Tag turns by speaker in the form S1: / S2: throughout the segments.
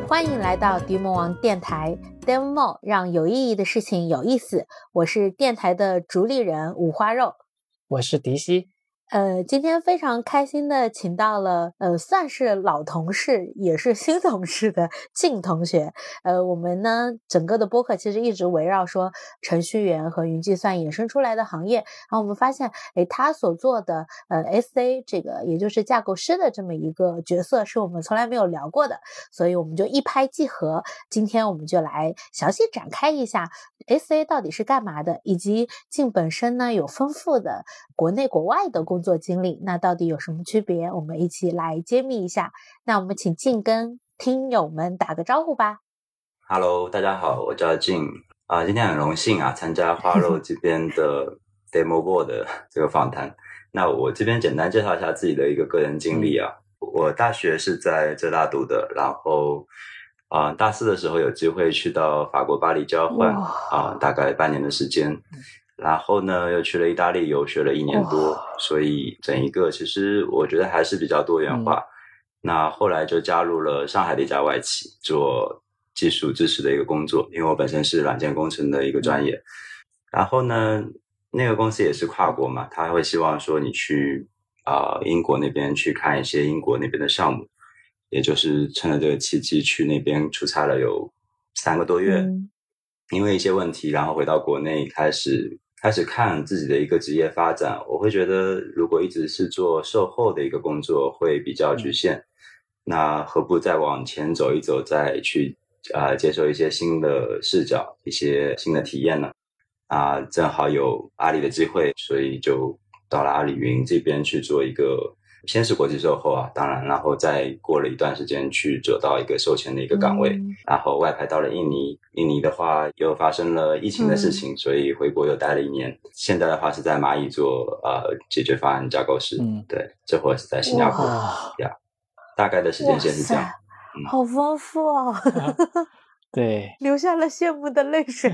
S1: 欢迎来到迪魔王电台 Demo， 让有意义的事情有意思。我是电台的主理人五花肉，
S2: 我是迪西。
S1: 今天非常开心的请到了算是老同事也是新同事的靳同学。我们呢整个的播客其实一直围绕说程序员和云计算衍生出来的行业，然后我们发现他所做的SA 这个也就是架构师的这么一个角色是我们从来没有聊过的，所以我们就一拍即合，今天我们就来详细展开一下 SA 到底是干嘛的，以及靳本身呢有丰富的国内国外的工作经历，那到底有什么区别，我们一起来揭秘一下。那我们请靳跟听友们打个招呼吧。
S3: Hello， 大家好，我叫靳今天很荣幸参加花肉这边的 Demo Board 的这个访谈。那我这边简单介绍一下自己的一个个人经历我大学是在浙大读的，然后大四的时候有机会去到法国巴黎交换大概半年的时间，然后呢又去了意大利游学了1年多，所以整一个其实我觉得还是比较多元化。那后来就加入了上海的一家外企做技术支持的一个工作，因为我本身是软件工程的一个专业。然后呢那个公司也是跨国嘛，他会希望说你去英国那边去看一些英国那边的项目，也就是趁着这个契机去那边出差了有3个多月。因为一些问题然后回到国内开始看自己的一个职业发展，我会觉得如果一直是做售后的一个工作会比较局限，那何不再往前走一走，再去接受一些新的视角，一些新的体验呢？正好有阿里的机会，所以就到了阿里云这边去做一个，先是国际售后当然，然后再过了一段时间去做到一个售前的一个岗位，然后外派到了印尼。印尼的话又发生了疫情的事情，所以回国又待了1年。现在的话是在蚂蚁做解决方案架构师。对，这会儿是在新加坡大概的时间线是这样。
S1: 好丰富哦
S2: 对，
S1: 流下了羡慕的泪水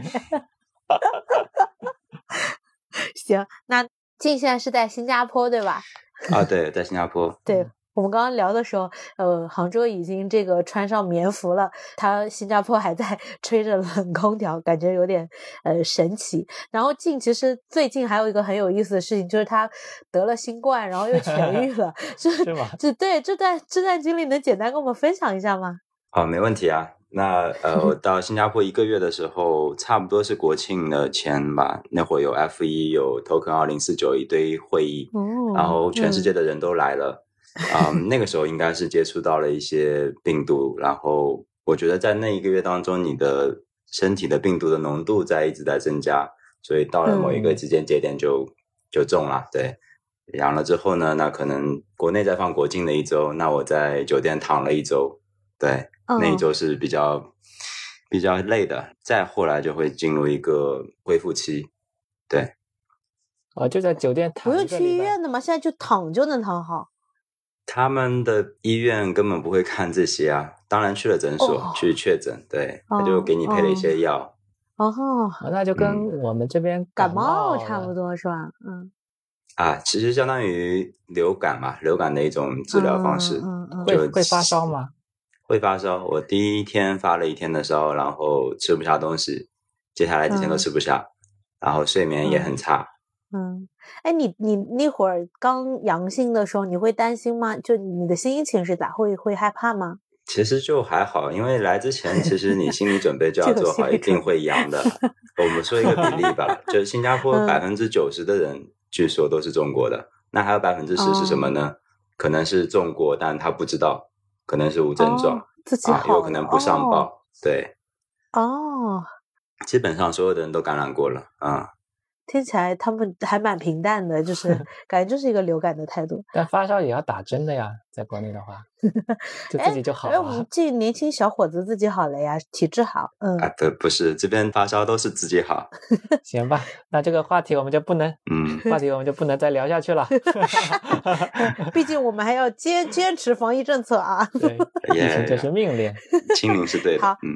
S1: 行，那靳现在是在新加坡对吧？
S3: 对，在新加坡。
S1: 对，我们刚刚聊的时候杭州已经这个穿上棉服了，他新加坡还在吹着冷空调，感觉有点神奇。然后靳其实最近还有一个很有意思的事情，就是他得了新冠然后又痊愈了
S2: 是吗？
S1: 对，这段经历能简单跟我们分享一下吗？
S3: 没问题啊。那我到新加坡1个月的时候，差不多是国庆的前吧，那会有 F1 有 Token 2049一堆会议，然后全世界的人都来了。那个时候应该是接触到了一些病毒，然后我觉得在那1个月当中，你的身体的病毒的浓度一直在增加，所以到了某一个时间节点就中了。对，阳了之后呢，那可能国内在放国庆的1周，那我在酒店躺了1周。对，那1周是比较累的，再后来就会进入一个恢复期。对，
S2: 就在酒店躺。
S1: 不用去医院的吗？现在就躺就能躺好？
S3: 他们的医院根本不会看这些当然去了诊所去确诊，对，他就给你配了一些药。
S2: 那就跟我们这边
S1: 感冒差不多是吧？
S3: 其实相当于流感嘛，流感的一种治疗方式。
S2: 会发烧吗？
S3: 会发烧，我第1天发了1天的烧，然后吃不下东西，接下来几天都吃不下，然后睡眠也很差。
S1: 你那会儿刚阳性的时候你会担心吗？就你的心情是咋？会害怕吗？
S3: 其实就还好，因为来之前其实你心理准备就要做好一定会阳的。我们说一个比例吧，就新加坡90%的人据说都是中过的，那还有10%是什么呢？可能是中过但他不知道，可能是无症状，
S1: 自己好
S3: 有可能不上报。对，基本上所有的人都感染过了。
S1: 听起来他们还蛮平淡的，就是感觉就是一个流感的态度。
S2: 但发烧也要打针的呀，在国内的话就自己就好了。
S1: 我们这年轻小伙子自己好了呀，体质好。
S3: 不是，这边发烧都是自己好。
S2: 行吧，那这个话题我们就不能再聊下去了
S1: 毕竟我们还要坚持防疫政策啊。
S2: 对，疫情就是命令。
S3: 清零是对的。
S1: 好，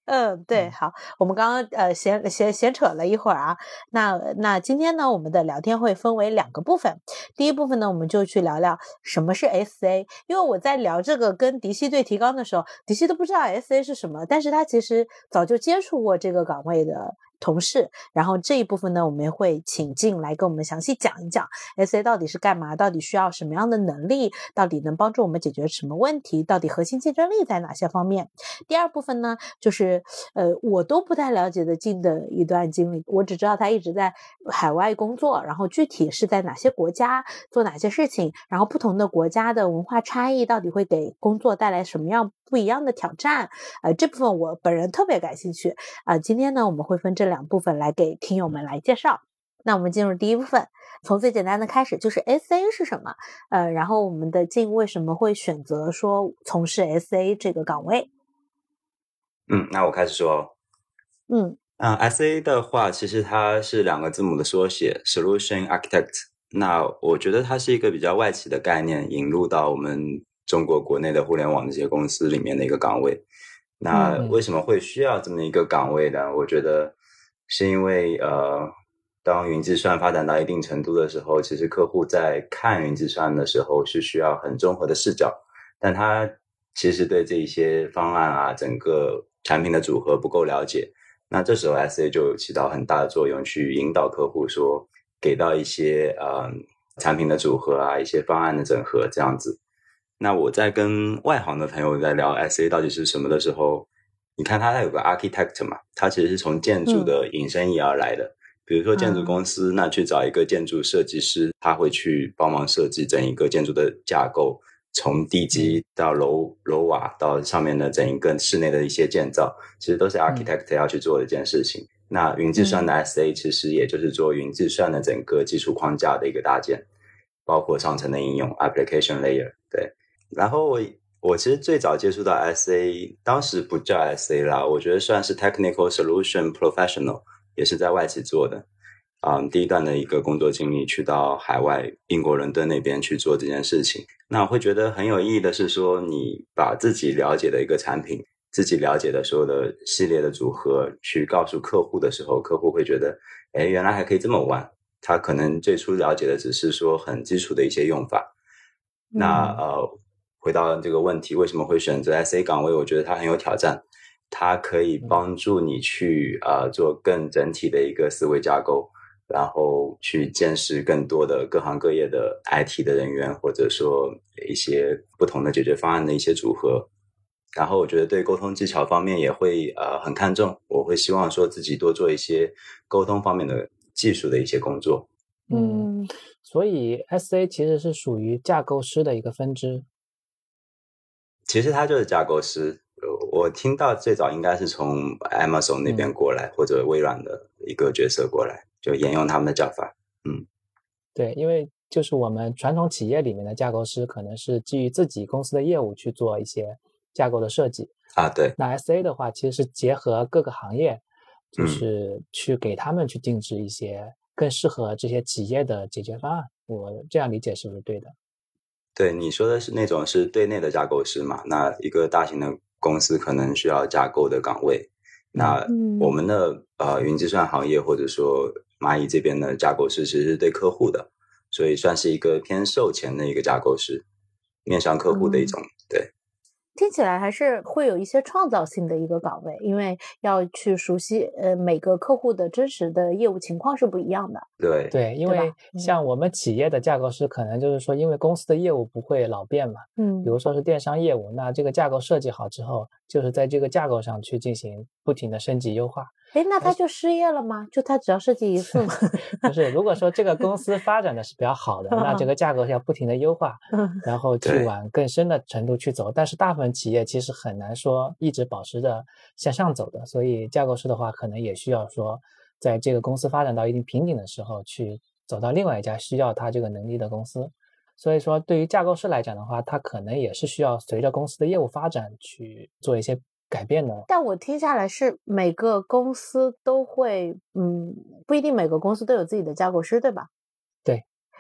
S1: 对，好，我们刚刚闲扯了一会儿啊，那今天呢，我们的聊天会分为2个部分。第一部分呢，我们就去聊聊什么是 SA， 因为我在聊这个跟迪西对提纲的时候，迪西都不知道 SA 是什么，但是他其实早就接触过这个岗位的同事，然后这一部分呢，我们会请进来跟我们详细讲一讲 SA 到底是干嘛，到底需要什么样的能力，到底能帮助我们解决什么问题，到底核心竞争力在哪些方面。第二部分呢，就是我都不太了解的进的一段经历，我只知道他一直在海外工作，然后具体是在哪些国家做哪些事情，然后不同的国家的文化差异到底会给工作带来什么样不一样的挑战，这部分我本人特别感兴趣今天呢，我们会分这2部分来给听友们来介绍。那我们进入第一部分，从最简单的开始，就是 SA 是什么？然后我们的静为什么会选择说从事 SA 这个岗位？
S3: 那我开始说。SA 的话，其实它是2个字母的缩写 ，Solution Architect。那我觉得它是一个比较外企的概念，引入到我们中国国内的互联网这些公司里面的一个岗位。那为什么会需要这么一个岗位呢？我觉得是因为当云计算发展到一定程度的时候，其实客户在看云计算的时候是需要很综合的视角，但他其实对这一些方案啊，整个产品的组合不够了解。那这时候 SA 就起到很大的作用，去引导客户说，给到一些产品的组合啊，一些方案的整合这样子。那我在跟外行的朋友在聊 SA 到底是什么的时候，你看它有个 architect 嘛，它其实是从建筑的引申义而来的。比如说建筑公司，那去找一个建筑设计师，他会去帮忙设计整一个建筑的架构，从地基到楼瓦到上面的整一个室内的一些建造，其实都是 architect 要去做的一件事情。那云计算的 SA 其实也就是做云计算的整个技术框架的一个搭建，包括上层的应用 application layer。对，然后我其实最早接触到 SA， 当时不叫 SA 啦，我觉得算是 Technical Solution Professional， 也是在外企做的。第一段的一个工作经历，去到海外英国伦敦那边去做这件事情。那我会觉得很有意义的是说，你把自己了解的一个产品，自己了解的所有的系列的组合去告诉客户的时候，客户会觉得原来还可以这么玩。他可能最初了解的只是说很基础的一些用法。那回到这个问题，为什么会选择 SA 岗位？我觉得它很有挑战，它可以帮助你去做更整体的一个思维架构，然后去见识更多的各行各业的 IT 的人员，或者说一些不同的解决方案的一些组合。然后我觉得对沟通技巧方面也会很看重，我会希望说自己多做一些沟通方面的技术的一些工作。
S2: 所以 SA 其实是属于架构师的一个分支。
S3: 其实他就是架构师，我听到最早应该是从 Amazon 那边过来，或者微软的一个角色过来，就沿用他们的叫法。
S2: 对，因为就是我们传统企业里面的架构师可能是基于自己公司的业务去做一些架构的设计
S3: 对。
S2: 那 SA 的话其实是结合各个行业，就是去给他们去定制一些更适合这些企业的解决方案。我这样理解是不是对的？
S3: 对，你说的是那种是对内的架构师嘛？那一个大型的公司可能需要架构的岗位。那我们的云计算行业或者说蚂蚁这边的架构师其实是对客户的，所以算是一个偏售前的一个架构师，面向客户的一种。对，
S1: 听起来还是会有一些创造性的一个岗位，因为要去熟悉每个客户的真实的业务情况是不一样的。
S2: 对，因为像我们企业的架构师可能就是说因为公司的业务不会老变嘛，比如说是电商业务，那这个架构设计好之后，就是在这个架构上去进行不停的升级优化。
S1: 那他就失业了吗？就他只要设计一次吗？
S2: 不是，如果说这个公司发展的是比较好的，那这个架构要不停的优化，然后去往更深的程度去走。但是大部分企业其实很难说一直保持着向上走的，所以架构师的话可能也需要说在这个公司发展到一定瓶颈的时候去走到另外一家需要他这个能力的公司。所以说对于架构师来讲的话，他可能也是需要随着公司的业务发展去做一些改变的。
S1: 但我听下来是每个公司都会不一定每个公司都有自己的架构师，对吧？
S2: 对，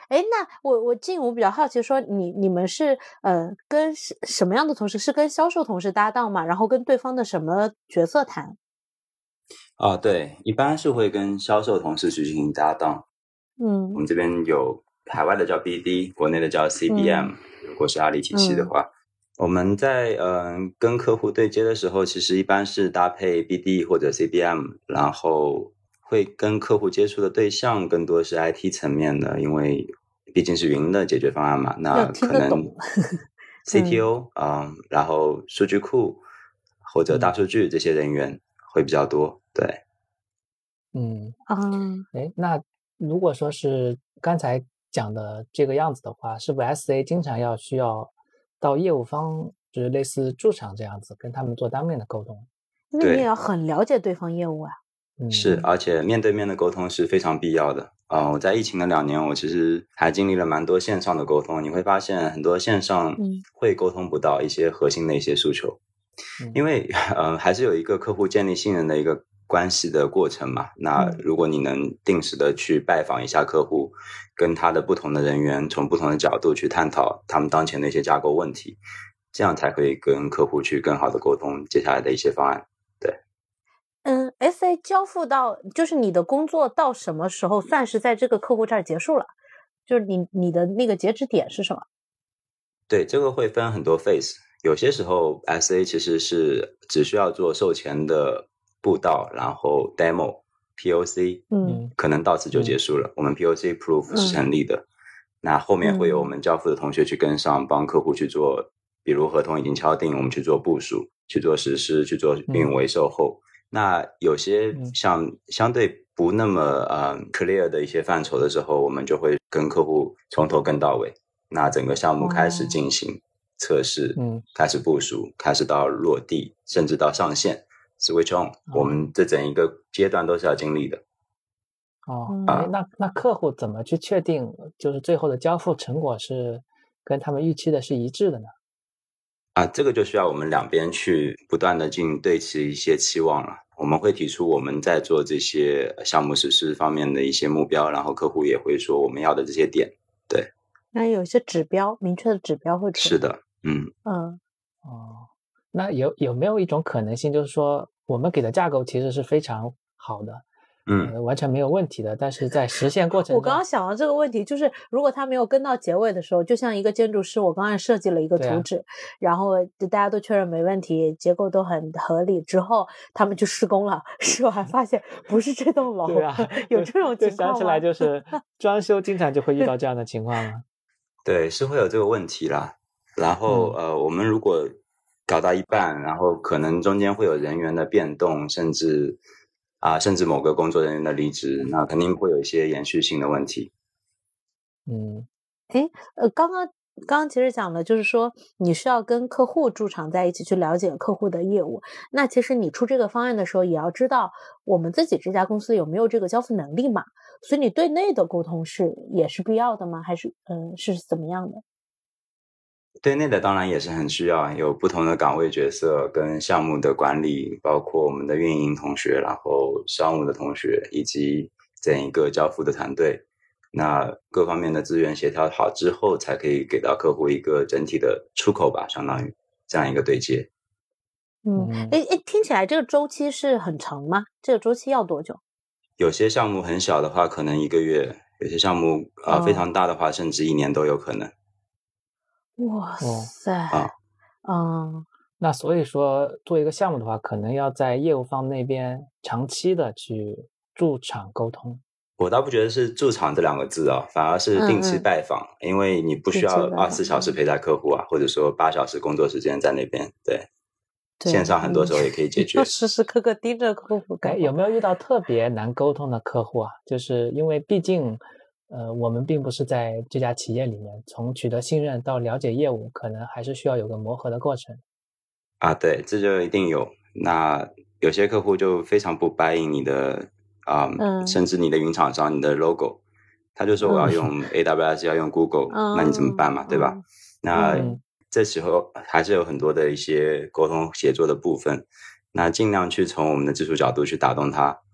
S1: 那我比较好奇说你们是跟什么样的同事？是跟销售同事搭档吗？然后跟对方的什么角色谈？
S3: 对，一般是会跟销售同事去进行搭档。我们这边有海外的叫 BD， 国内的叫 CBM，如果是阿里体系的话。我们在跟客户对接的时候，其实一般是搭配 BD 或者 CBM， 然后会跟客户接触的对象更多是 IT 层面的，因为毕竟是云的解决方案嘛，那可能 CTO 然后数据库或者大数据这些人员会比较多，对。
S2: 那如果说是刚才讲的这个样子的话，是不是 SA 经常需要到业务方，就是类似驻场这样子，跟他们做当面的沟通？
S1: 因为你也要很了解对方业务啊。
S3: 是，而且面对面的沟通是非常必要的。我在疫情的2年，我其实还经历了蛮多线上的沟通。你会发现很多线上会沟通不到一些核心的一些诉求，因为还是有一个客户建立信任的一个关系的过程嘛。那如果你能定时的去拜访一下客户，跟他的不同的人员从不同的角度去探讨他们当前的一些架构问题，这样才可以跟客户去更好的沟通接下来的一些方案。对。
S1: SA 交付到就是你的工作到什么时候算是在这个客户这儿结束了？就是你的那个截止点是什么？
S3: 对，这个会分很多 phase。有些时候 SA 其实是只需要做售前的布道，然后 demo POC， 可能到此就结束了。我们 POC proof 是成立的，那后面会有我们交付的同学去跟上，帮客户去做，比如合同已经敲定，我们去做部署，去做实施，去做运维售后。那有些像相对不那么clear 的一些范畴的时候，我们就会跟客户从头跟到尾。那整个项目开始进行测试，开始部署，开始到落地，甚至到上线 switch on，我们这整一个阶段都是要经历的。
S2: 那客户怎么去确定就是最后的交付成果是跟他们预期的是一致的呢？
S3: 这个就需要我们两边去不断的对齐一些期望了。我们会提出我们在做这些项目实施方面的一些目标，然后客户也会说我们要的这些点。对，
S1: 那有一些指标，明确的指标会出。
S3: 是的，
S2: 那有没有一种可能性，就是说我们给的架构其实是非常好的，完全没有问题的，但是在实现过程中，
S1: 我刚刚想到这个问题，就是如果他没有跟到结尾的时候，就像一个建筑师，我刚才设计了一个图纸，然后大家都确认没问题，结构都很合理之后，他们去施工了，是吧？发现不是这栋楼，有这种情况吗？
S2: 想起来就是装修经常就会遇到这样的情况了。
S3: 对，是会有这个问题啦。然后我们如果搞到一半，然后可能中间会有人员的变动，甚至某个工作人员的离职，那肯定会有一些延续性的问题。
S1: 刚刚其实讲的就是说你需要跟客户驻场在一起去了解客户的业务，那其实你出这个方案的时候也要知道我们自己这家公司有没有这个交付能力嘛，所以你对内的沟通也是必要的吗？还是是怎么样的？
S3: 对内的当然也是很需要，有不同的岗位角色跟项目的管理，包括我们的运营同学，然后商务的同学，以及整一个交付的团队。那各方面的资源协调好之后，才可以给到客户一个整体的出口吧，相当于这样一个对接。
S1: 听起来这个周期是很长吗？这个周期要多久？
S3: 有些项目很小的话，可能1个月；有些项目非常大的话，甚至1年都有可能。
S1: 哇塞！
S2: 那所以说做一个项目的话，可能要在业务方那边长期的去驻场沟通。
S3: 我倒不觉得是驻场这2个字反而是定期拜访，因为你不需要24小时陪在客户或者说8小时工作时间在那边。对，线上很多时候也可以解决。
S1: 时时刻刻盯着客户。
S2: 有没有遇到特别难沟通的客户啊？就是因为毕竟我们并不是在这家企业里面，从取得信任到了解业务，可能还是需要有个磨合的过程。
S3: 对，这就一定有。那有些客户就非常不答应你的甚至你的云厂商，你的 logo， 他就说我要用 AWS， 要用 Google， 那你怎么办嘛，对吧？那这时候还是有很多的一些沟通协作的部分，那尽量去从我们的技术角度去打动他，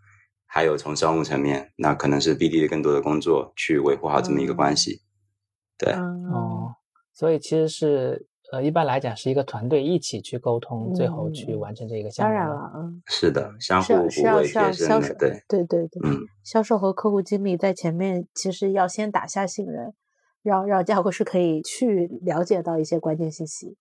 S3: 还有从商务层面，那可能是 BD 的更多的工作去维护好这么一个关系。对，
S2: 所以其实是一般来讲是一个团队一起去沟通，最后去完成这个项目。
S1: 当然了，
S3: 是的，相互补位贴身的，
S1: 对，销售和客户经理在前面其实要先打下信任，让架构师可以去了解到一些关键信息。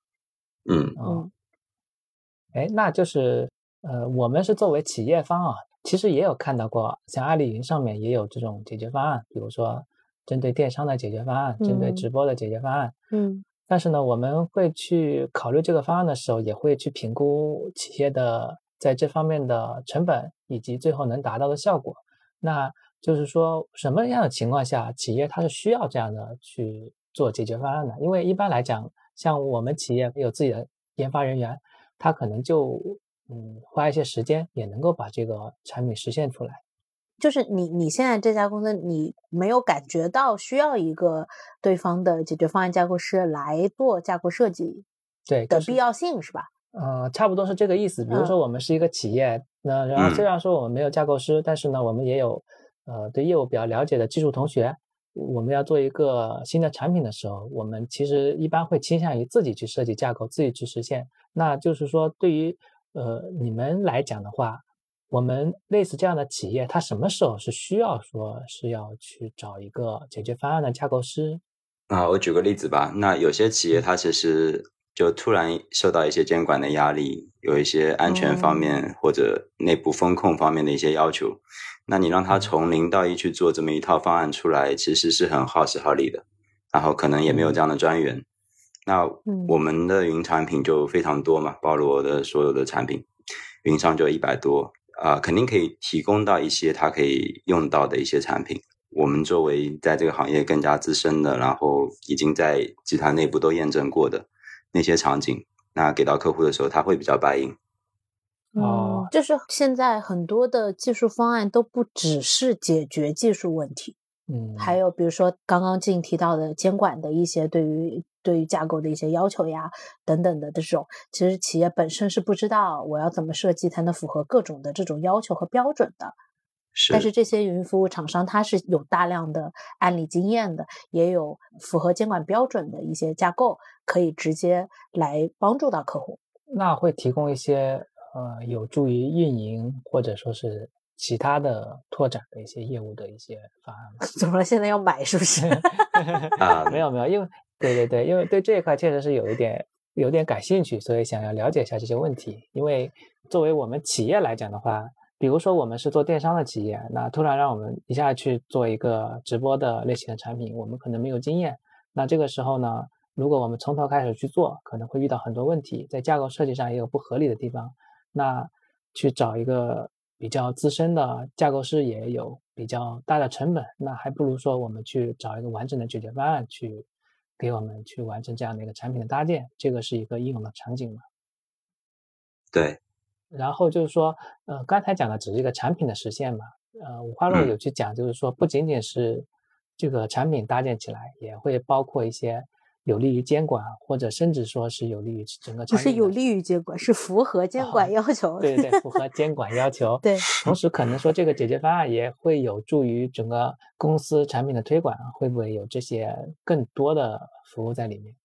S2: 那就是我们是作为企业方啊，其实也有看到过，像阿里云上面也有这种解决方案，比如说针对电商的解决方案，针对直播的解决方案。但是呢，我们会去考虑这个方案的时候，也会去评估企业的在这方面的成本以及最后能达到的效果。那就是说什么样的情况下企业它是需要这样的去做解决方案的？因为一般来讲，像我们企业有自己的研发人员，他可能就花一些时间也能够把这个产品实现出来。
S1: 就是你现在这家公司，你没有感觉到需要一个对方的解决方案架构师来做架构设计的必要性，是吧？
S2: 差不多是这个意思。比如说我们是一个企业，那然后虽然说我们没有架构师，但是呢，我们也有对业务比较了解的技术同学。我们要做一个新的产品的时候，我们其实一般会倾向于自己去设计架构，自己去实现。那就是说，对于你们来讲的话，我们类似这样的企业，它什么时候是需要说是要去找一个解决方案的架构师？
S3: 我举个例子吧。那有些企业它其实就突然受到一些监管的压力，有一些安全方面或者内部风控方面的一些要求。那你让他从0到1去做这么一套方案出来，其实是很耗时耗力的，然后可能也没有这样的专员。那我们的云产品就非常多嘛，包罗的所有的产品，云上就100多，肯定可以提供到一些他可以用到的一些产品。我们作为在这个行业更加资深的，然后已经在集团内部都验证过的那些场景，那给到客户的时候，他会比较buy in。
S1: 就是现在很多的技术方案都不只是解决技术问题，还有比如说刚刚静提到的监管的一些对于架构的一些要求呀等等的这种，其实企业本身是不知道我要怎么设计才能符合各种的这种要求和标准的。但是这些云服务厂商它是有大量的案例经验的，也有符合监管标准的一些架构，可以直接来帮助到客户。
S2: 那会提供一些有助于运营或者说是其他的拓展的一些业务的一些方案吗？
S1: 怎么了？现在要买是不是？
S2: 没有，因为对，因为对这一块确实是有点感兴趣，所以想要了解一下这些问题。因为作为我们企业来讲的话，比如说我们是做电商的企业，那突然让我们一下去做一个直播的类型的产品，我们可能没有经验。那这个时候呢，如果我们从头开始去做，可能会遇到很多问题，在架构设计上也有不合理的地方。那去找一个比较资深的架构师也有比较大的成本，那还不如说我们去找一个完整的解决方案去给我们去完成这样的一个产品的搭建，这个是一个应用的场景嘛。
S3: 对。
S2: 然后就是说刚才讲的只是一个产品的实现嘛，五花肉有去讲，就是说不仅仅是这个产品搭建起来，也会包括一些有利于监管，或者甚至说是有利于整个产品。
S1: 不是有利于监管，是符合监管要求。
S2: 对，符合监管要求。
S1: 对，
S2: 同时可能说这个解决方案也会有助于整个公司产品的推广，会不会有这些更多的服务在里面？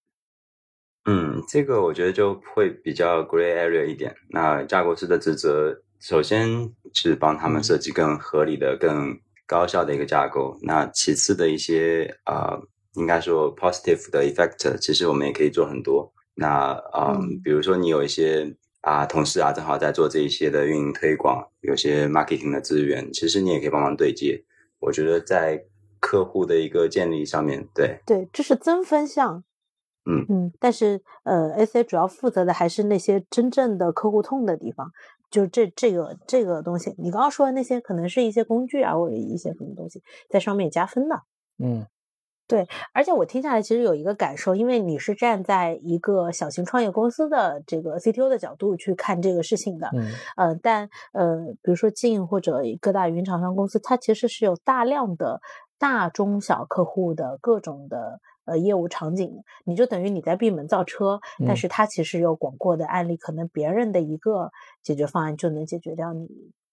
S3: 这个我觉得就会比较 gray area 一点。那架构师的职责，首先是帮他们设计更合理的、更高效的一个架构。那其次的一些应该说 positive 的 effect， 其实我们也可以做很多。那比如说你有一些同事正好在做这一些的运营推广，有些 marketing 的资源，其实你也可以帮忙对接。我觉得在客户的一个建立上面，对，
S1: 这是增分项。但是AC 主要负责的还是那些真正的客户痛的地方，就这个东西，你刚刚说的那些可能是一些工具或者一些什么东西在上面加分的。对，而且我听下来其实有一个感受，因为你是站在一个小型创业公司的这个 CTO 的角度去看这个事情的。但比如说Jing或者各大云厂商公司，它其实是有大量的大中小客户的各种的业务场景，你就等于你在闭门造车，但是它其实有广阔的案例，可能别人的一个解决方案就能解决掉你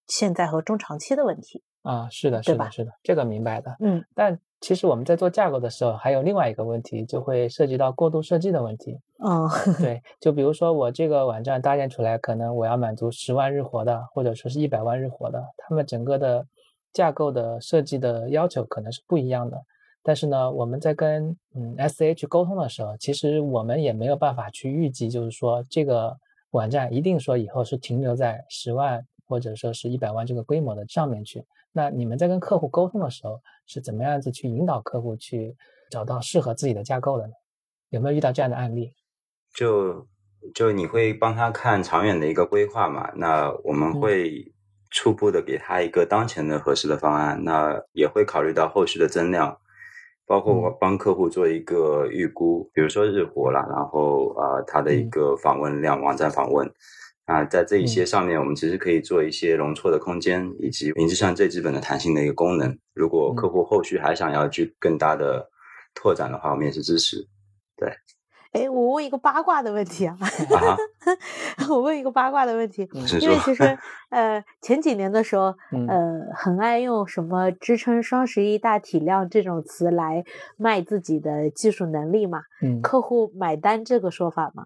S1: 现在和中长期的问题。
S2: 是的，
S1: 对吧？
S2: 是的，这个明白的。
S1: 嗯，
S2: 但其实我们在做架构的时候，还有另外一个问题，就会涉及到过度设计的问题。对，就比如说我这个网站搭建出来，可能我要满足10万日活的，或者说是100万日活的，他们整个的架构的设计的要求可能是不一样的。但是呢，我们在跟SA 去沟通的时候，其实我们也没有办法去预计，就是说这个网站一定说以后是停留在10万或者说是100万这个规模的上面去。那你们在跟客户沟通的时候，是怎么样子去引导客户去找到适合自己的架构的呢？有没有遇到这样的案例？
S3: 就你会帮他看长远的一个规划嘛？那我们会初步的给他一个当前的合适的方案，那也会考虑到后续的增量，包括我帮客户做一个预估，比如说日活啦，然后他的一个访问量，网站访问。在这一些上面，我们其实可以做一些容错的空间，以及名字上最基本的弹性的一个功能。如果客户后续还想要去更大的拓展的话，我们也是支持。对。
S1: 我问一个八卦的问题啊，我问一个八卦的问题，因为其实前几年的时候，很爱用什么支撑双11大体量这种词来卖自己的技术能力嘛，客户买单这个说法吗？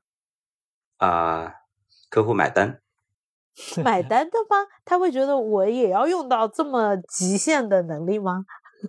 S3: 客户买单
S1: 的吗？他会觉得我也要用到这么极限的能力吗？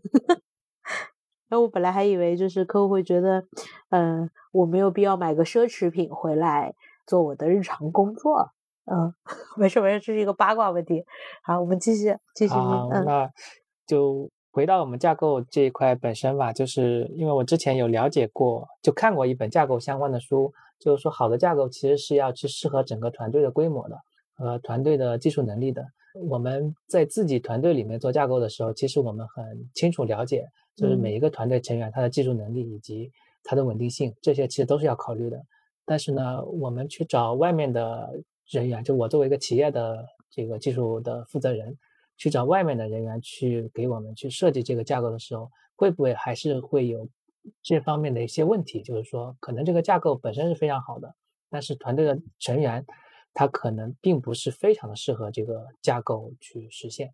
S1: 我本来还以为就是客户会觉得，我没有必要买个奢侈品回来做我的日常工作。没事，这是一个八卦问题。好，我们继续问。
S2: 那就回到我们架构这一块本身吧，就是因为我之前有了解过，就看过一本架构相关的书，就是说好的架构其实是要去适合整个团队的规模的和团队的技术能力的。我们在自己团队里面做架构的时候，其实我们很清楚了解，就是每一个团队成员他的技术能力以及他的稳定性，这些其实都是要考虑的。但是呢，我们去找外面的人员，就我作为一个企业的这个技术的负责人，去找外面的人员去给我们去设计这个架构的时候，会不会还是会有这方面的一些问题？就是说，可能这个架构本身是非常好的，但是团队的成员他可能并不是非常的适合这个架构去实现。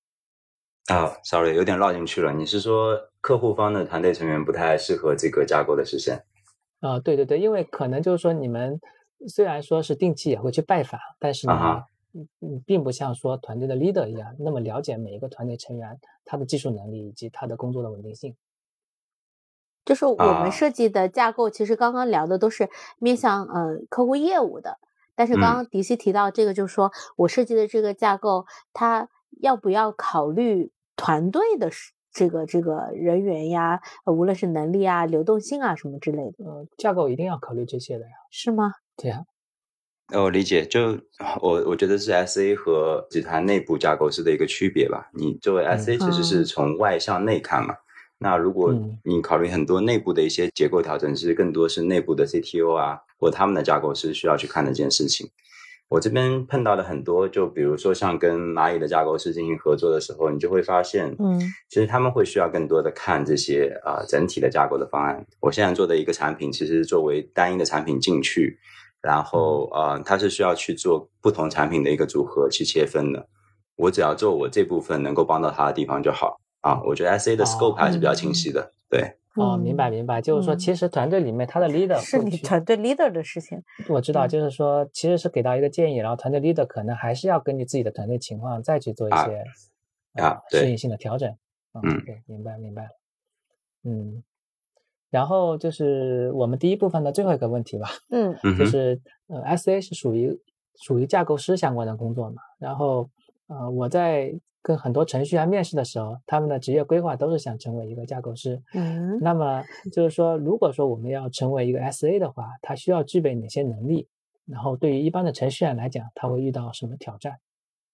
S3: sorry， 有点绕进去了。你是说客户方的团队成员不太适合这个架构的实现？
S2: 对，因为可能就是说你们虽然说是定期也会去拜访，但是呢，并不像说团队的 leader 一样那么了解每一个团队成员他的技术能力以及他的工作的稳定性。
S1: 就是我们设计的架构，其实刚刚聊的都是面向客户业务的，但是刚刚迪西提到这个，就是说我设计的这个架构，它要不要考虑团队的这个人员呀，无论是能力啊、流动性啊什么之类的。
S2: 架构一定要考虑这些的呀。
S1: 是吗？
S2: 对呀。
S3: 我理解，就我觉得是 SA 和集团内部架构师的一个区别吧。你作为 SA 其实是从外向内看嘛，那如果你考虑很多内部的一些结构调整，其实更多是内部的 CTO 啊，或他们的架构师需要去看的一件事情。我这边碰到的很多，就比如说像跟蚂蚁的架构师进行合作的时候，你就会发现，其实他们会需要更多的看这些整体的架构的方案。我现在做的一个产品，其实作为单一的产品进去，然后它是需要去做不同产品的一个组合去切分的。我只要做我这部分能够帮到他的地方就好我觉得 SA 的 scope 还是比较清晰的。对。
S2: 明白，就是说其实团队里面他的 leader
S1: 是你团队 leader 的事情。
S2: 我知道，就是说其实是给到一个建议，然后团队 leader 可能还是要根据自己的团队情况再去做一些适应性的调整。对，明白了。然后就是我们第一部分的最后一个问题吧。就是SA 是属于架构师相关的工作嘛，然后我在跟很多程序员面试的时候，他们的职业规划都是想成为一个架构师。那么就是说，如果说我们要成为一个 SA 的话，他需要具备哪些能力？然后对于一般的程序员来讲，他会遇到什么挑战？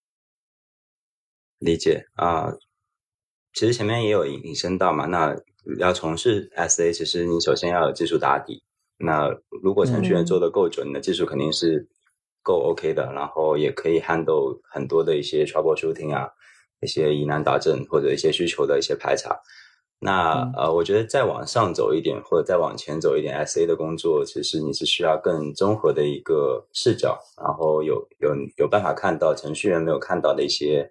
S3: 理解其实前面也有引申到嘛，那要从事 SA， 其实你首先要有技术打底。那如果程序员做得够准，你的技术肯定是够 OK 的，然后也可以 handle 很多的一些 troubleshooting 一些疑难杂症或者一些需求的一些排查。 那我觉得再往上走一点，或者再往前走一点 ，SA 的工作，其实你是需要更综合的一个视角，然后有办法看到程序员没有看到的一些，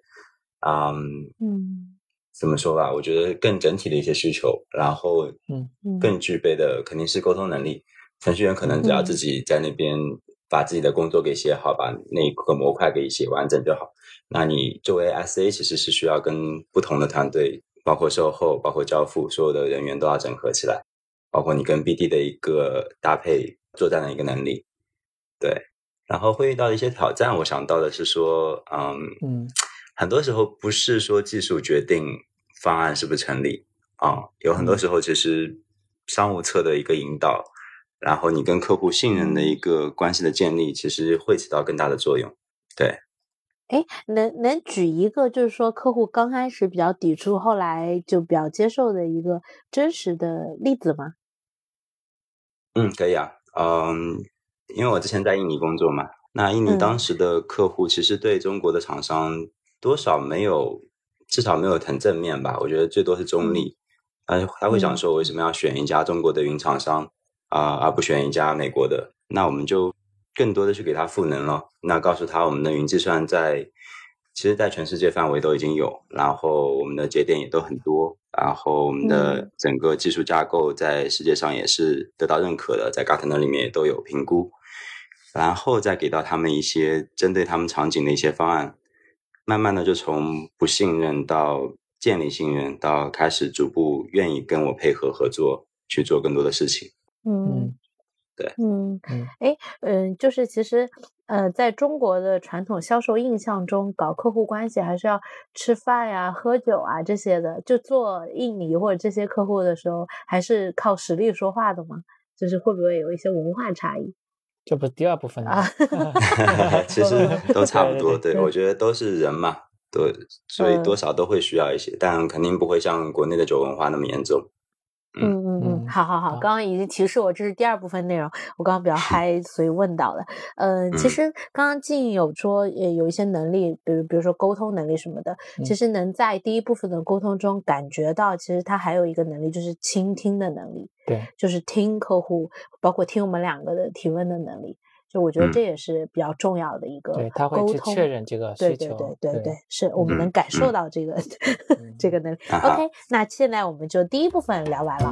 S3: 怎么说吧？我觉得更整体的一些需求，然后更具备的肯定是沟通能力。程序员可能只要自己在那边把自己的工作给写好，把那个模块给写完整就好。那你作为 SA 其实是需要跟不同的团队，包括售后，包括交付，所有的人员都要整合起来，包括你跟 BD 的一个搭配作战的一个能力。对，然后会遇到的一些挑战，我想到的是说，很多时候不是说技术决定方案是不是成立有很多时候其实商务侧的一个引导，然后你跟客户信任的一个关系的建立，其实会起到更大的作用。对。
S1: 能举一个就是说客户刚开始比较抵触，后来就比较接受的一个真实的例子吗？
S3: 可以啊。因为我之前在印尼工作嘛，那印尼当时的客户其实对中国的厂商多少没有，至少没有很正面吧，我觉得最多是中立。他会想说为什么要选一家中国的云厂商而不选一家美国的，那我们就更多的去给他赋能了，那告诉他我们的云计算其实在全世界范围都已经有，然后我们的节点也都很多，然后我们的整个技术架构在世界上也是得到认可的，在 Gartner 里面也都有评估，然后再给到他们一些针对他们场景的一些方案，慢慢的就从不信任到建立信任，到开始逐步愿意跟我配合合作去做更多的事情。对。
S1: 就是其实在中国的传统销售印象中，搞客户关系还是要吃饭呀、喝酒啊这些的，就做印尼或者这些客户的时候，还是靠实力说话的吗？就是会不会有一些文化差异？
S2: 这不是第二部分吗？
S3: 其实都差不多。对，我觉得都是人嘛，对，所以多少都会需要一些，但肯定不会像国内的酒文化那么严重。
S1: 好，刚刚已经提示我这是第二部分内容，我刚刚比较嗨，所以问到了。其实刚刚静有说有一些能力，比如说沟通能力什么的，其实能在第一部分的沟通中感觉到，其实他还有一个能力就是倾听的能力，
S2: 对，
S1: 就是听客户，包括听我们两个的提问的能力。就我觉得这也是比较重要的一个沟通，
S2: 对，他会去确认这个需求，
S1: 对，是我们能感受到这个这个能力。OK， 那现在我们就第一部分聊完了。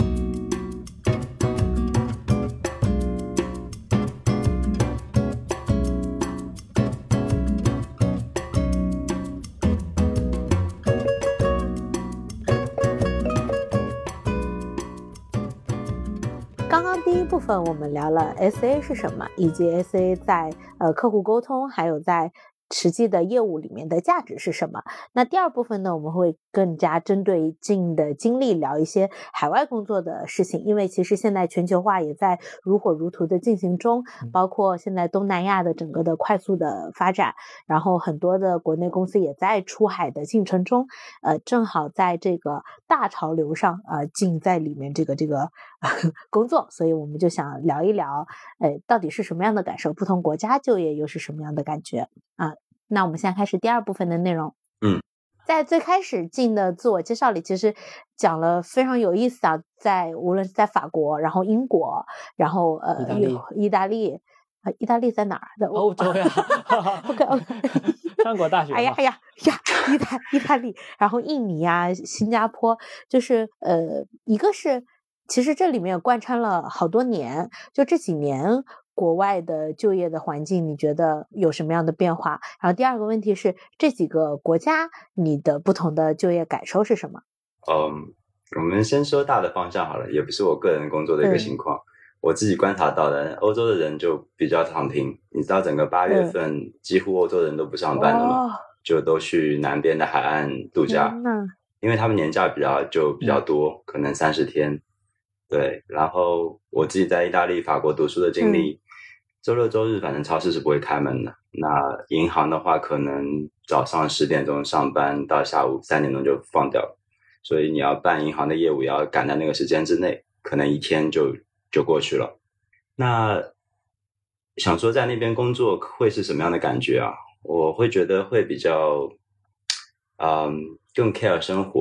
S1: 刚刚第一部分我们聊了 SA 是什么，以及 SA 在客户沟通还有在实际的业务里面的价值是什么。那第二部分呢，我们会更加针对静的经历聊一些海外工作的事情，因为其实现在全球化也在如火如荼的进行中，包括现在东南亚的整个的快速的发展，然后很多的国内公司也在出海的进程中，正好在这个大潮流上静在里面这个工作，所以我们就想聊一聊到底是什么样的感受，不同国家就业又是什么样的感觉啊。那我们现在开始第二部分的内容。在最开始静的自我介绍里，其实讲了非常有意思啊，无论是在法国，然后英国，然后意大利在哪儿？在
S2: 欧洲呀。
S1: OK，
S2: 上过大学。
S1: 哎呀，意大利，然后印尼啊，新加坡，就是一个是其实这里面贯穿了好多年，就这几年国外的就业的环境你觉得有什么样的变化？然后第二个问题是这几个国家你的不同的就业感受是什么？
S3: 我们先说大的方向好了，也不是我个人工作的一个情况，我自己观察到的，欧洲的人就比较躺平，你知道整个8月份几乎欧洲人都不上班了嘛，就都去南边的海岸度假，因为他们年假比较多，可能30天。对，然后我自己在意大利、法国读书的经历，周六周日反正超市是不会开门的。那银行的话，可能早上10点钟上班，到下午3点钟就放掉了。所以你要办银行的业务，也要赶在那个时间之内，可能一天就过去了。那想说在那边工作会是什么样的感觉啊？我会觉得会比较更 care 生活。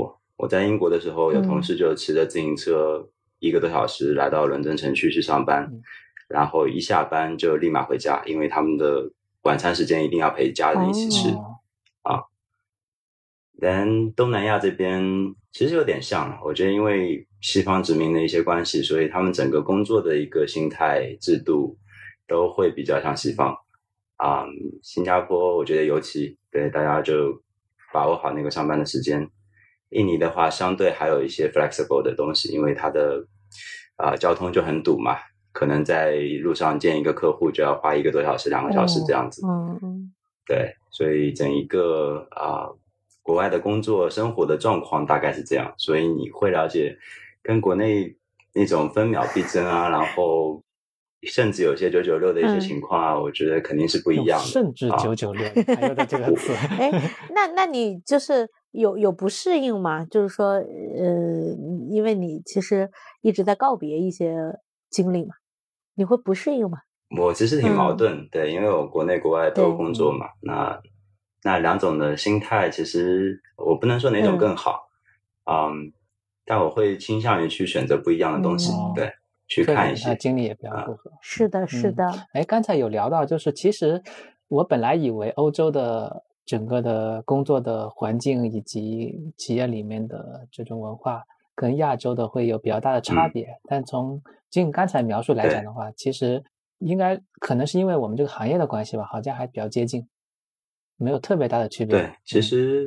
S3: 我在英国的时候，有同事就骑着自行车1个多小时来到伦敦城区去上班，然后一下班就立马回家，因为他们的晚餐时间一定要陪家人一起吃啊。但东南亚这边其实有点像，我觉得因为西方殖民的一些关系，所以他们整个工作的一个心态制度都会比较像西方啊。新加坡我觉得尤其对大家就把握好那个上班的时间。印尼的话相对还有一些 flexible 的东西，因为它的交通就很堵嘛，可能在路上见一个客户就要花1个多小时2个小时这样子。对，所以整一个国外的工作生活的状况大概是这样，所以你会了解跟国内那种分秒必争啊，然后甚至有些996的一些情况啊，我觉得肯定是不一样的。
S2: 甚至996还有的这个词。
S1: 那你就是有不适应吗？就是说因为你其实一直在告别一些经历嘛，你会不适应吗？
S3: 我其实挺矛盾，对，因为我国内国外都有工作嘛，那两种的心态其实我不能说哪种更好，但我会倾向于去选择不一样的东西，对，去看一些。
S2: 经历也比较不合。
S1: 是的，是的。
S2: 刚才有聊到，就是其实我本来以为欧洲的整个的工作的环境以及企业里面的这种文化跟亚洲的会有比较大的差别，但从刚才描述来讲的话，其实应该可能是因为我们这个行业的关系吧，好像还比较接近，没有特别大的区别。
S3: 对，其实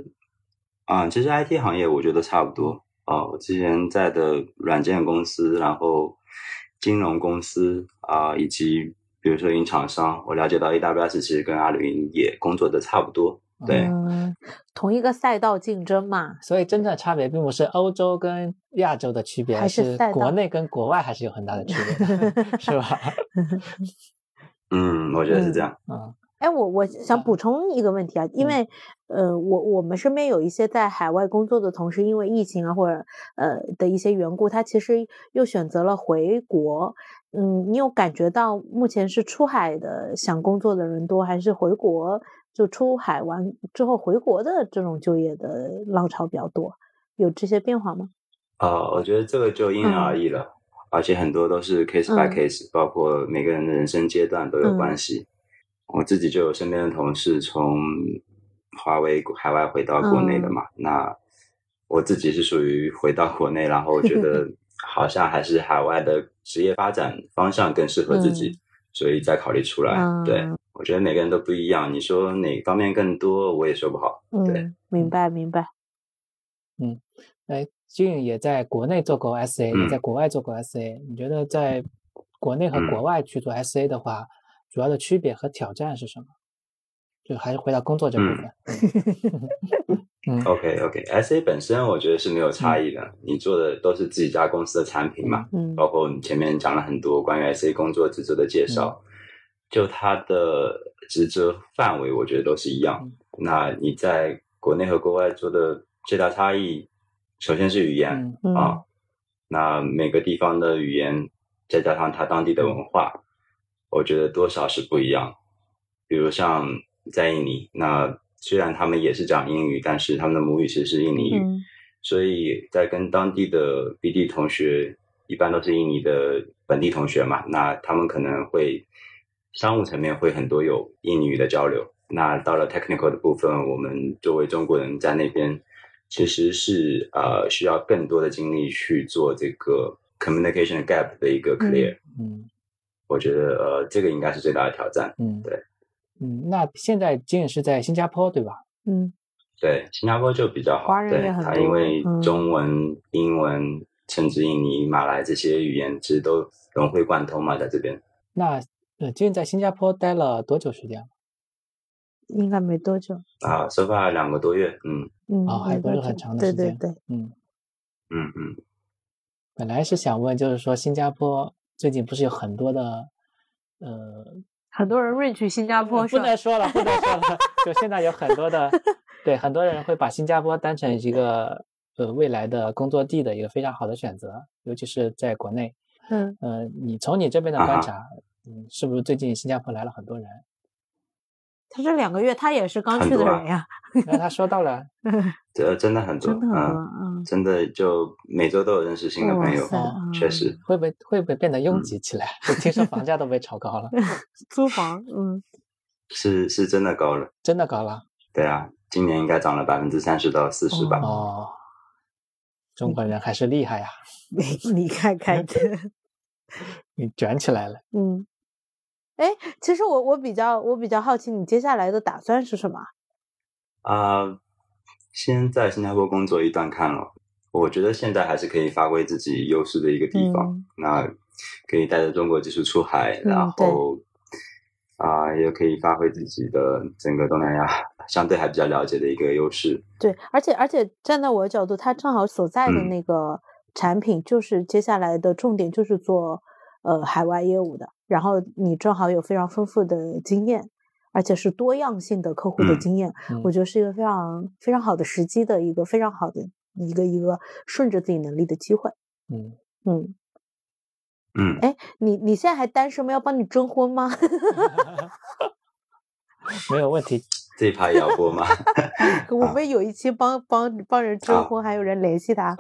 S3: IT 行业我觉得差不多我之前在的软件公司，然后金融公司以及比如说云厂商，我了解到 AWS 其实跟阿里云也工作的差不多。对，
S1: 同一个赛道竞争嘛，
S2: 所以真正的差别并不是欧洲跟亚洲的区别，
S1: 还是
S2: 国内跟国外还是有很大的区别的，是吧？
S3: 我觉得是这样。
S1: 我想补充一个问题啊，因为我们身边有一些在海外工作的同事，因为疫情啊或者的一些缘故，他其实又选择了回国。你有感觉到目前是出海的想工作的人多，还是回国就出海完之后回国的这种就业的浪潮比较多？有这些变化吗？
S3: 我觉得这个就因人而异了，而且很多都是 case by case，包括每个人的人生阶段都有关系。我自己就有身边的同事从华为海外回到国内的嘛，那我自己是属于回到国内，然后我觉得好像还是海外的职业发展方向更适合自己，所以再考虑出来。对，我觉得每个人都不一样，你说哪方面更多，我也说不好。对，
S1: 明白。
S2: Jim 也在国内做过 SA，也在国外做过 SA。你觉得在国内和国外去做 SA 的话，主要的区别和挑战是什么？就还是回到工作这部分。
S3: OK，SA 本身我觉得是没有差异的，你做的都是自己家公司的产品嘛，包括你前面讲了很多关于 SA 工作职责的介绍，就它的职责范围我觉得都是一样。那你在国内和国外做的最大差异，首先是语言那每个地方的语言再加上它当地的文化，我觉得多少是不一样。比如像在印尼，那虽然他们也是讲英语，但是他们的母语其实是印尼语，所以在跟当地的 BD 同学，一般都是印尼的本地同学嘛，那他们可能会商务层面会很多有印尼语的交流。那到了 technical 的部分，我们作为中国人在那边其实是需要更多的精力去做这个 communication gap 的一个 clear。我觉得这个应该是最大的挑战。对。
S2: 那现在Jim是在新加坡对吧？
S3: 对，新加坡就比较好，对，它因为中文、英文甚至印尼、马来这些语言其实都融会贯通嘛，在这边。
S2: 那Jim在新加坡待了多久时间？
S1: 应该没多久
S3: so far 2个多月。
S2: 还不是很长的时间。
S1: 对。
S2: 本来是想问，就是说新加坡最近不是有很多的
S1: 很多人锐去新加坡，
S2: 不能说了，就现在有很多的对，很多人会把新加坡当成一个未来的工作地的一个非常好的选择，尤其是在国内。从你这边的观察，是不是最近新加坡来了很多人？
S1: 他这2个月他也是刚去的人呀。
S2: 那他说到了，
S3: 真的很多，
S1: 真的很多，
S3: 真的就每周都有认识新的朋友，确实。
S2: 会不会变得拥挤起来？听说房价都被炒高了。
S1: 租房，
S3: 是真的高了，
S2: 真的高了。
S3: 对啊，今年应该涨了30%到40%吧。
S2: 哦，中国人还是厉害呀！
S1: 你看看这，
S2: 你卷起来了。
S1: 其实我比较好奇，你接下来的打算是什么？
S3: 先在新加坡工作一段看了，我觉得现在还是可以发挥自己优势的一个地方。那可以带着中国技术出海，然后也可以发挥自己的整个东南亚相对还比较了解的一个优势。
S1: 对，而且站在我的角度，他正好所在的那个产品就是接下来的重点就是做海外业务的，然后你正好有非常丰富的经验，而且是多样性的客户的经验，我觉得是一个非常非常好的时机的一个非常好的一个顺着自己能力的机会。你现在还单身吗？要帮你征婚吗？
S2: 没有问题。
S3: 这一趴也要播吗？
S1: 我们有一期帮人征婚，还有人联系他。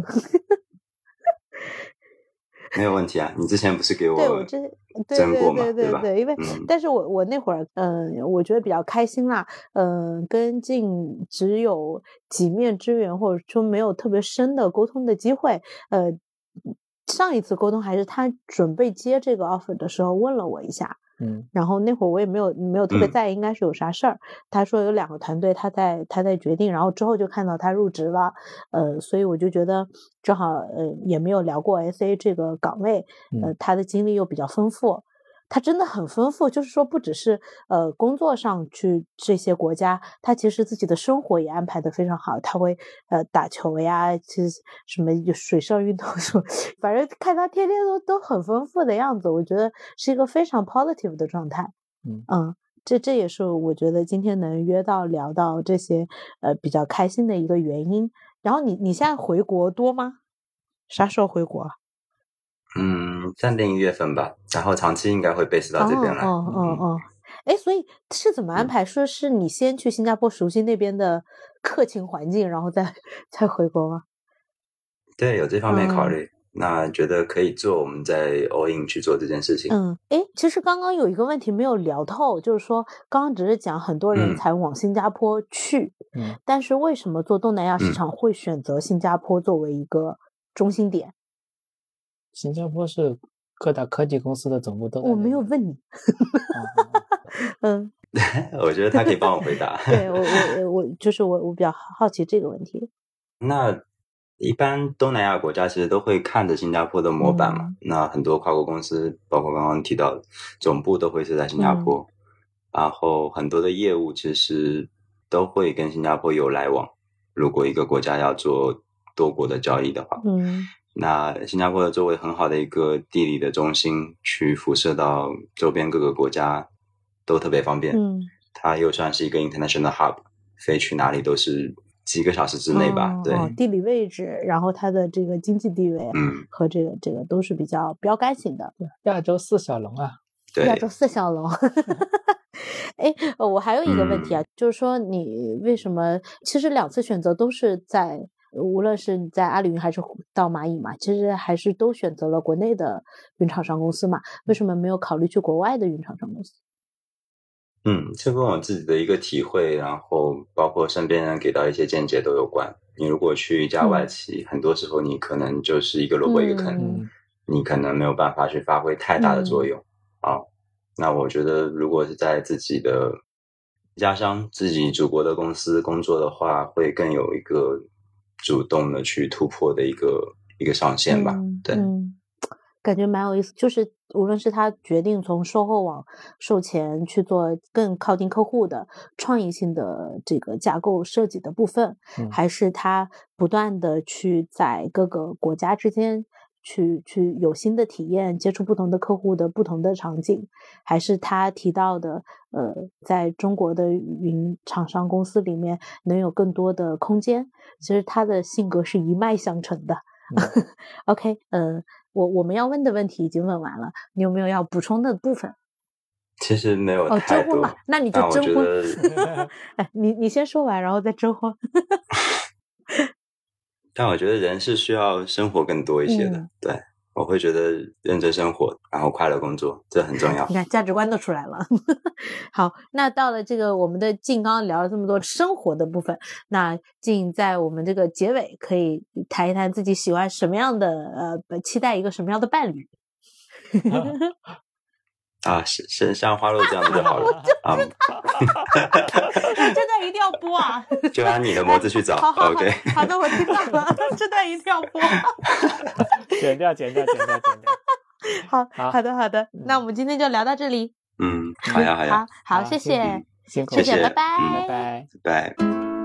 S3: 没有问题啊，你之前不是给我
S1: 征
S3: 过吗？
S1: 对
S3: 吧？
S1: 因为但是我那会儿我觉得比较开心啦，跟Jing只有几面之缘，或者说没有特别深的沟通的机会。上一次沟通还是他准备接这个 offer 的时候问了我一下，然后那会儿我也没有特别在意应该是有啥事儿。他说有2个团队他在决定，然后之后就看到他入职了，所以我就觉得正好也没有聊过 SA 这个岗位，他的经历又比较丰富。他真的很丰富，就是说不只是工作上去这些国家，他其实自己的生活也安排得非常好。他会打球呀，其实什么水上运动什么，反正看他天天都很丰富的样子，我觉得是一个非常 positive 的状态。这也是我觉得今天能约到聊到这些比较开心的一个原因。然后你现在回国多吗？啥时候回国？
S3: 暂定1月份吧，然后长期应该会base到这边来。
S1: 所以是怎么安排？说是你先去新加坡熟悉那边的客情环境，然后再回国吗？
S3: 对，有这方面考虑。那觉得可以做，我们再 all in 去做这件事情。
S1: 其实刚刚有一个问题没有聊透，就是说刚刚只是讲很多人才往新加坡去，但是为什么做东南亚市场会选择新加坡作为一个中心点？
S2: 新加坡是各大科技公司的总部都在。
S1: 我没有问你。
S3: 我觉得他可以帮我回答。
S1: 对，我比较好奇这个问题。
S3: 那一般东南亚国家其实都会看着新加坡的模板嘛，那很多跨国公司，包括刚刚提到的总部都会是在新加坡，然后很多的业务其实都会跟新加坡有来往。如果一个国家要做多国的交易的话，那新加坡的作为很好的一个地理的中心，去辐射到周边各个国家都特别方便。它又算是一个 international hub， 飞去哪里都是几个小时之内吧。对，
S1: 地理位置，然后它的这个经济地位，和这个都是比较标杆型的。
S2: 亚洲4小龙啊，
S3: 对，
S1: 亚洲4小龙。我还有一个问题啊，就是说你为什么其实2次选择都是在，无论是你在阿里云还是到蚂蚁嘛，其实还是都选择了国内的云厂商公司嘛，为什么没有考虑去国外的云厂商公司？
S3: 这跟我自己的一个体会，然后包括身边人给到一些见解都有关。你如果去一家外企，很多时候你可能就是一个萝卜一个坑，你可能没有办法去发挥太大的作用。那我觉得如果是在自己的家乡、自己祖国的公司工作的话，会更有一个主动的去突破的一个上限吧。对。
S1: 感觉蛮有意思，就是无论是他决定从售后网售前去做更靠近客户的创意性的这个架构设计的部分，还是他不断的去在各个国家之间去有新的体验，接触不同的客户的不同的场景，还是他提到的在中国的云厂商公司里面能有更多的空间，其实他的性格是一脉相承的。OK，我们要问的问题已经问完了，你有没有要补充的部分？
S3: 其实没有太多。
S1: 征婚吧，那你就
S3: 但我觉
S1: 征婚。
S3: 得
S1: 哎，你先说完，然后再征婚。
S3: 但我觉得人是需要生活更多一些的。对，我会觉得认真生活，然后快乐工作，这很重要。
S1: 你看价值观都出来了。好，那到了这个我们的静刚刚聊了这么多生活的部分，那静在我们这个结尾可以谈一谈自己喜欢什么样的期待一个什么样的伴侣。
S3: 是像花落这样的就好了。
S1: 这段一定要播啊！
S3: 就按你的模子去找。
S1: 好
S3: OK。
S1: 好的，我听到了，这段一定要播。
S2: 剪掉。
S1: 好的，那我们今天就聊到这里。
S3: 好呀，
S1: 好，谢谢，
S2: 辛苦，
S1: 谢谢，拜拜，
S3: 拜拜。